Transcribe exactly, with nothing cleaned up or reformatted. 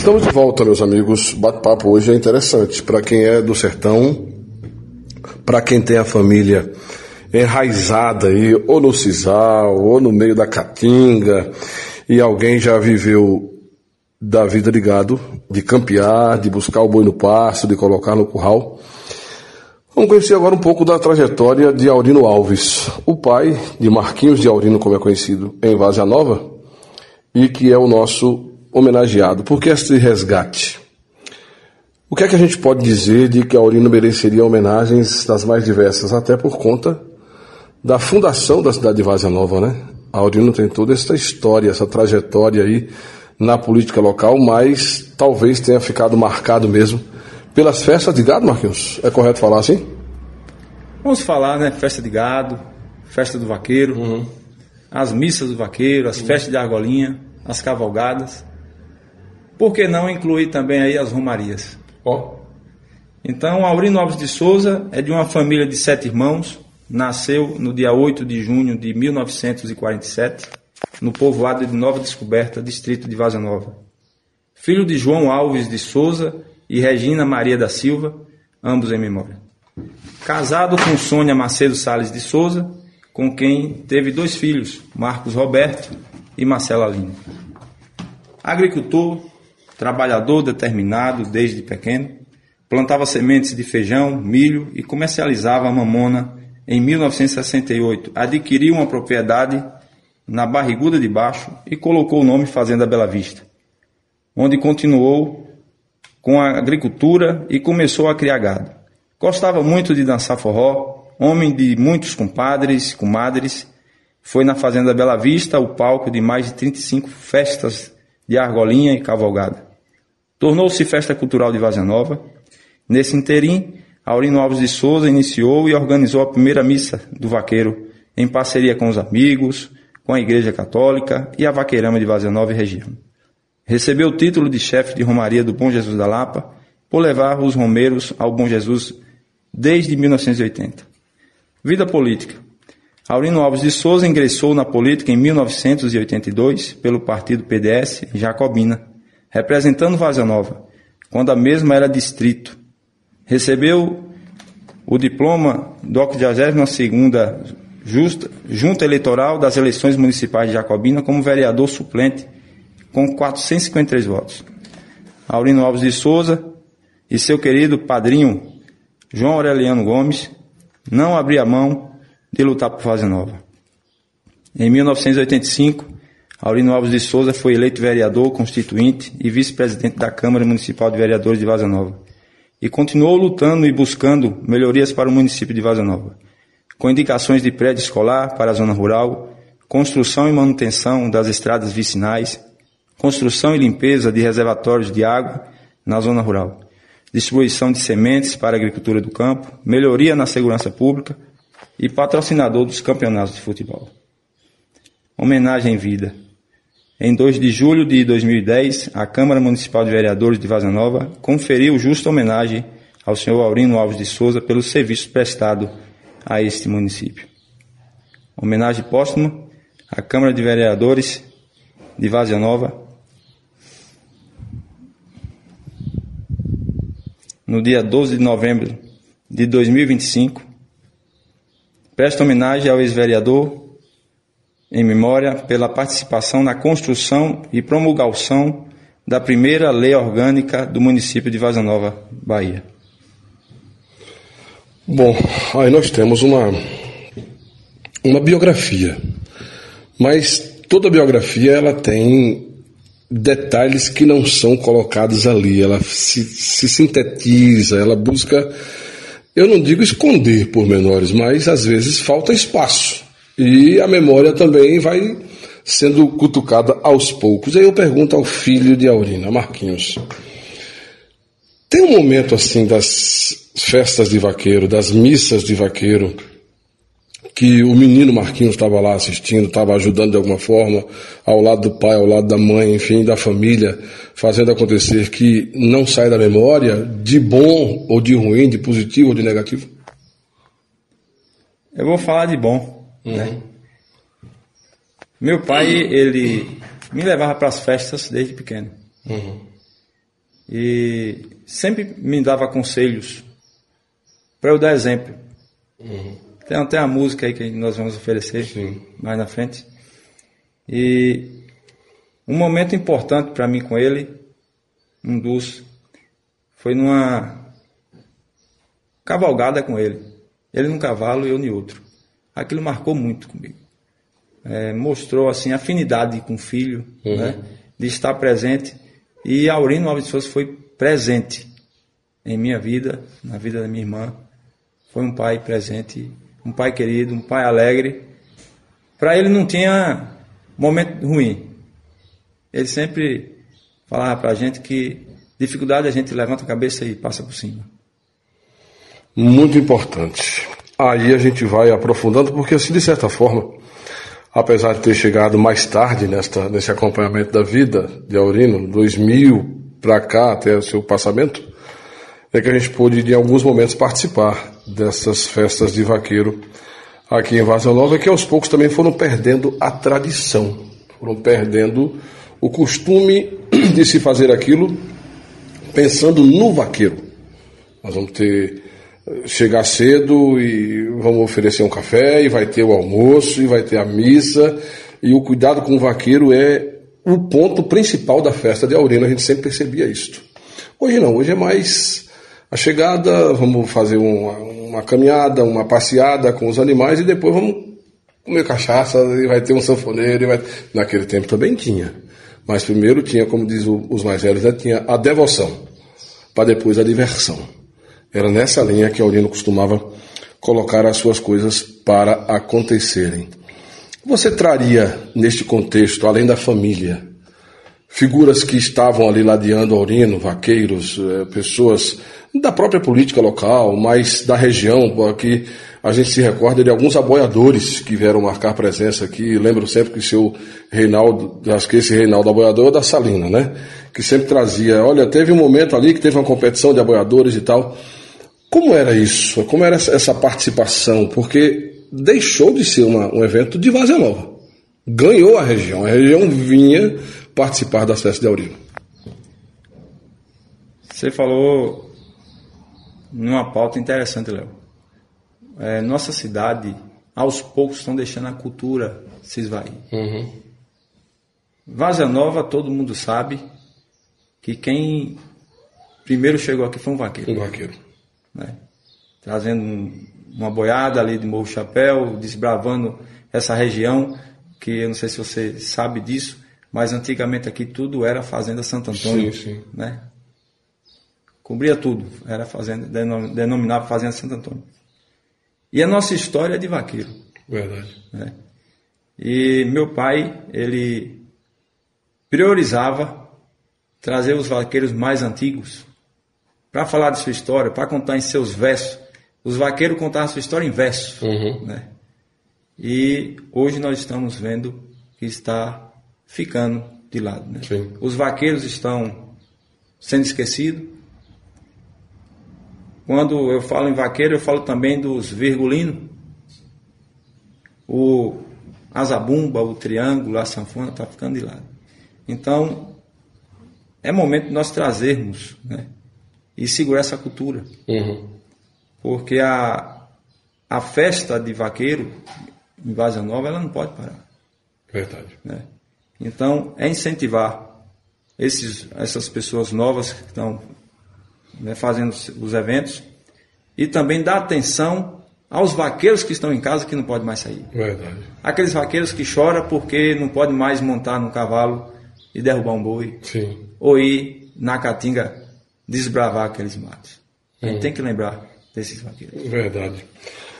Estamos de volta, meus amigos. Bate-papo hoje é interessante para quem é do sertão, para quem tem a família enraizada aí, ou no sisal, ou no meio da caatinga, e alguém já viveu da vida de gado, de campear, de buscar o boi no pasto, de colocar no curral. Vamos conhecer agora um pouco da trajetória de Aurino Alves, o pai de Marquinhos de Aurino, como é conhecido em Várzea Nova, e que é o nosso homenageado. Por que este resgate? O que é que a gente pode dizer de que Aurino mereceria homenagens das mais diversas, até por conta da fundação da cidade de Várzea Nova, né? Aurino tem toda essa história, essa trajetória aí na política local, mas talvez tenha ficado marcado mesmo pelas festas de gado, Marquinhos. É correto falar assim? Vamos falar, né? Festa de gado, festa do vaqueiro, uhum. as missas do vaqueiro, as uhum. festas de argolinha, as cavalgadas. Por que não incluir também aí as romarias? Oh. Então, Aurino Alves de Souza é de uma família de sete irmãos, nasceu no dia oito de junho de mil novecentos e quarenta e sete, no povoado de Nova Descoberta, distrito de Várzea Nova. Filho de João Alves de Souza e Regina Maria da Silva, ambos em memória. Casado com Sônia Macedo Salles de Souza, com quem teve dois filhos, Marcos Roberto e Marcela Lino. Agricultor, trabalhador determinado desde pequeno, plantava sementes de feijão, milho e comercializava a mamona. Em mil novecentos e sessenta e oito, adquiriu uma propriedade na Barriguda de Baixo e colocou o nome Fazenda Bela Vista, onde continuou com a agricultura e começou a criar gado. Gostava muito de dançar forró, homem de muitos compadres e comadres. Foi na Fazenda Bela Vista o palco de mais de trinta e cinco festas de argolinha e cavalgada. Tornou-se festa cultural de Várzea Nova. Nesse interim, Aurino Alves de Souza iniciou e organizou a primeira missa do vaqueiro, em parceria com os amigos, com a Igreja Católica e a Vaqueirama de Várzea Nova e região. Recebeu o título de chefe de Romaria do Bom Jesus da Lapa, por levar os romeiros ao Bom Jesus desde mil novecentos e oitenta. Vida política. Aurino Alves de Souza ingressou na política em mil novecentos e oitenta e dois pelo partido P D S em Jacobina, representando Várzea Nova, quando a mesma era distrito. Recebeu o diploma do octogésima segunda Justa, Junta Eleitoral das Eleições Municipais de Jacobina como vereador suplente com quatrocentos e cinquenta e três votos. Aurino Alves de Souza e seu querido padrinho João Aureliano Gomes não abria mão de lutar por Várzea Nova. Em mil novecentos e oitenta e cinco, Aurino Alves de Souza foi eleito vereador constituinte e vice-presidente da Câmara Municipal de Vereadores de Várzea Nova e continuou lutando e buscando melhorias para o município de Várzea Nova, com indicações de prédio escolar para a zona rural, construção e manutenção das estradas vicinais, construção e limpeza de reservatórios de água na zona rural, distribuição de sementes para a agricultura do campo, melhoria na segurança pública e patrocinador dos campeonatos de futebol. Homenagem em vida. Em dois de julho de dois mil e dez, a Câmara Municipal de Vereadores de Várzea Nova conferiu justa homenagem ao senhor Aurino Alves de Souza pelo serviço prestado a este município. Homenagem póstuma à Câmara de Vereadores de Várzea Nova, no dia doze de novembro de dois mil e vinte e cinco, presta homenagem ao ex-vereador em memória pela participação na construção e promulgação da primeira lei orgânica do município de Várzea Nova, Bahia. Bom, aí nós temos uma, uma biografia, mas toda biografia ela tem detalhes que não são colocados ali, ela se, se sintetiza, ela busca, eu não digo esconder pormenores, mas às vezes falta espaço. E a memória também vai sendo cutucada aos poucos. Aí eu pergunto ao filho de Aurino, Marquinhos. Tem um momento assim das festas de vaqueiro, das missas de vaqueiro, que o menino Marquinhos estava lá assistindo, estava ajudando de alguma forma, ao lado do pai, ao lado da mãe, enfim, da família, fazendo acontecer, que não sai da memória, de bom ou de ruim, de positivo ou de negativo? Eu vou falar de bom. Uhum. Né? Meu pai, ele me levava para as festas desde pequeno. Uhum. e sempre me dava conselhos para eu dar exemplo. Uhum. Tem até a música aí que nós vamos oferecer Sim. mais na frente. E um momento importante para mim com ele, um dos, foi numa cavalgada com ele. Ele num cavalo e eu em outro. Aquilo marcou muito comigo. É, mostrou assim afinidade com o filho, uhum. né, de estar presente. E Aurino Alves de Souza foi presente em minha vida, na vida da minha irmã. Foi um pai presente, um pai querido, um pai alegre. Para ele não tinha momento ruim. Ele sempre falava para a gente que dificuldade a gente levanta a cabeça e passa por cima. Muito importante. Aí a gente vai aprofundando, porque assim, de certa forma, apesar de ter chegado mais tarde nesta, nesse acompanhamento da vida de Aurino, dois mil para cá, até o seu passamento, é que a gente pôde, em alguns momentos, participar dessas festas de vaqueiro aqui em Várzea Nova, que aos poucos também foram perdendo a tradição, foram perdendo o costume de se fazer aquilo pensando no vaqueiro. Nós vamos ter... chegar cedo e vamos oferecer um café, e vai ter o almoço, e vai ter a missa, e o cuidado com o vaqueiro é o ponto principal da festa de Aurino. A gente sempre percebia isto. Hoje não, hoje é mais a chegada, vamos fazer uma, uma caminhada, uma passeada com os animais, e depois vamos comer cachaça, e vai ter um sanfoneiro, e vai... Naquele tempo também tinha, mas primeiro tinha, como diz o, os mais velhos, né, tinha a devoção, para depois a diversão. Era nessa linha que Aurino costumava colocar as suas coisas para acontecerem. Você traria, neste contexto, além da família, figuras que estavam ali ladeando Aurino, vaqueiros, pessoas da própria política local, mas da região, aqui a gente se recorda de alguns aboiadores que vieram marcar presença aqui. Lembro sempre que o seu Reinaldo, acho que esse Reinaldo aboiador é da Salina, né? Que sempre trazia, olha, teve um momento ali que teve uma competição de aboiadores e tal. Como era isso? Como era essa participação? Porque deixou de ser uma, um evento de Várzea Nova. Ganhou a região. A região vinha participar das festas de Aurino. Você falou numa pauta interessante, Léo. É, nossa cidade, aos poucos, estão deixando a cultura se esvair. Uhum. Várzea Nova, todo mundo sabe que quem primeiro chegou aqui foi um vaqueiro. Um vaqueiro. Né? Trazendo um, uma boiada ali de Morro Chapéu, desbravando essa região, que eu não sei se você sabe disso, mas antigamente aqui tudo era Fazenda Santo Antônio. Sim, sim. Né? Cobria tudo, era fazenda, denominava Fazenda Santo Antônio. E a nossa história é de vaqueiro. Verdade. Né? E meu pai, ele priorizava trazer os vaqueiros mais antigos para falar de sua história, para contar em seus versos. Os vaqueiros contavam sua história em versos. Uhum. Né? E hoje nós estamos vendo que está ficando de lado. Né? Os vaqueiros estão sendo esquecidos. Quando eu falo em vaqueiro, eu falo também dos virgulinos. O azabumba, o triângulo, a sanfona, está ficando de lado. Então, é momento de nós trazermos, né, e segurar essa cultura. Uhum. Porque a, a festa de vaqueiro em Várzea Nova, ela não pode parar. Verdade. Né? Então, é incentivar esses, essas pessoas novas que estão, né, fazendo os eventos, e também dar atenção aos vaqueiros que estão em casa que não podem mais sair. Verdade. Aqueles vaqueiros que choram porque não podem mais montar num cavalo e derrubar um boi. Sim. Ou ir na caatinga desbravar aqueles matos. A gente hum. tem que lembrar desses vaqueiros. Verdade.